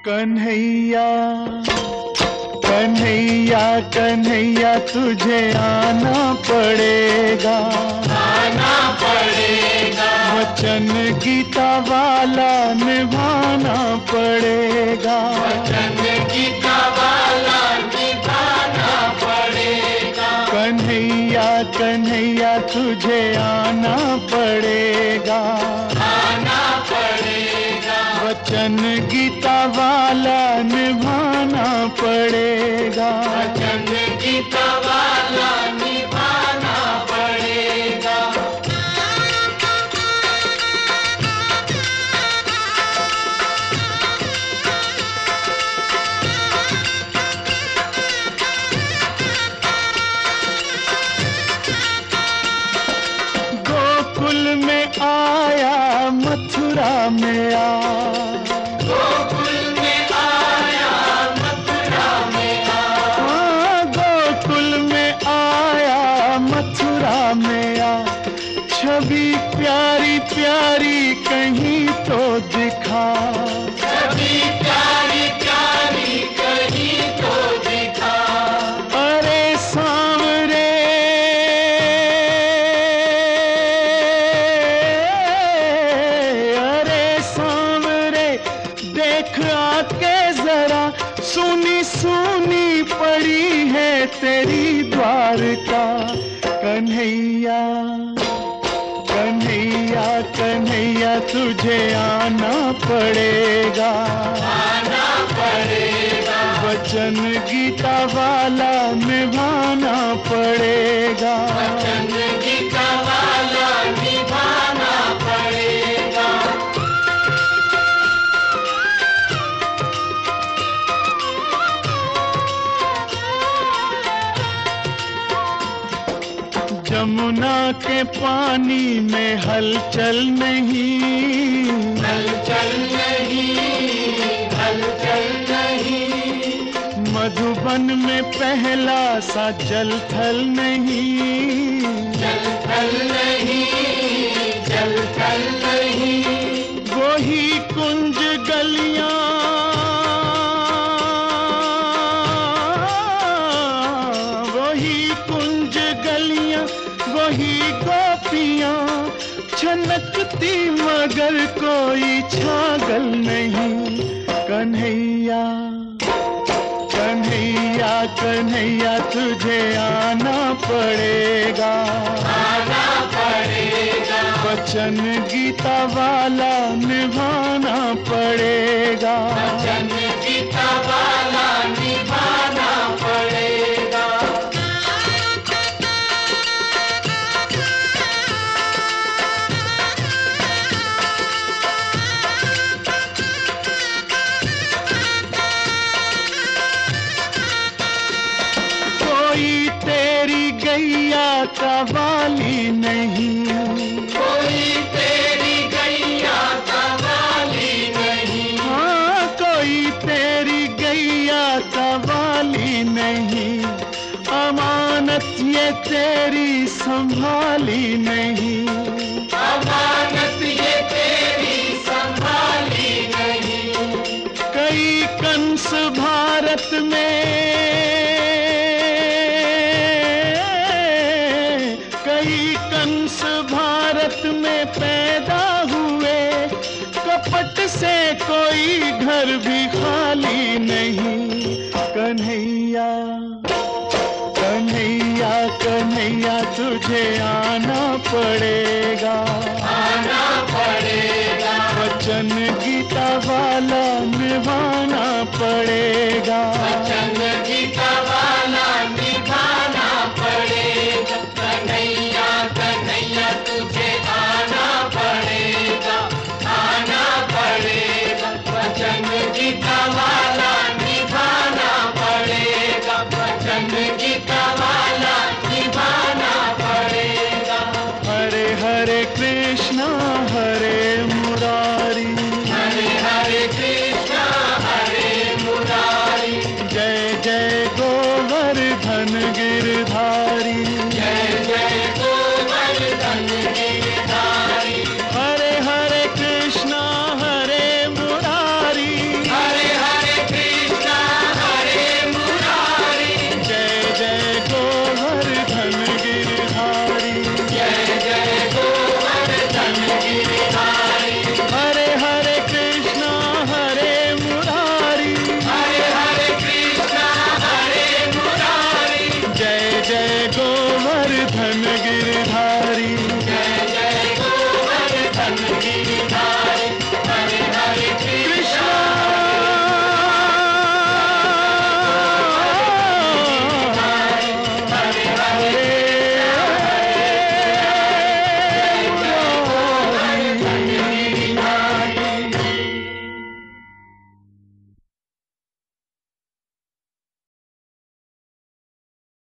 कन्हैया कन्हैया कन्हैया तुझे आना पड़ेगा, आना पड़ेगा। वचन गीता वाला निभाना पड़ेगा, वचन गीता वाला निभाना पड़ेगा। कन्हैया कन्हैया तुझे आना पड़ेगा, आना पड़ेगा। वचन गीता वाला निभाना पड़ेगा, वचन गीता वाला निभाना पड़ेगा। गोकुल में आया मथुरा में आ, गोकुल में आया मथुरा में आ। गोकुल में आया मथुरा में आ, छवि प्यारी प्यारी कहीं तो दिखा, छवि प्यारी प्यारी कहीं तो दिखा। अरे सांवरे अरे सांवरे देख आके जरा, सुनी सुनी पड़ी है तेरी द्वारका। कन्हैया कन्हैया कन्हैया तुझे आना पड़ेगा, आना पड़ेगा। वचन गीता वाला निभाना पड़ेगा, वचन गीता वाला निभाना पड़ेगा। जमुना के पानी में हलचल नहीं, हलचल नहीं, हलचल नहीं। मधुबन में पहला सा जल थल नहीं, जल थल नहीं, जल थल नहीं। वही कुंज गलियां वही कुंज गलियां वही गोपियां छनकती मगर कोई छागल नहीं। कन्हैया कन्हैया कन्हैया तुझे आना पड़ेगा, आना पड़ेगा। वचन गीता वाला निभाना पड़ेगा, वचन गीता वाला निभाना पड़ेगा। कोई तेरी गैया का वाली नहीं, कोई तेरी गैया का वाली नहीं। हाँ कोई तेरी गैया का वाली नहीं, अमानत ये तेरी संभाली नहीं, अमानत ये तेरी संभाली नहीं। कई कंस भारत में कई कंस भारत में पैदा हुए, कपट से कोई घर भी खाली नहीं। कन्हैया कन्हैया कन्हैया तुझे आना पड़ेगा, आना पड़ेगा। वचन गीता वाला निभाना पड़ेगा, वचन गीता वाला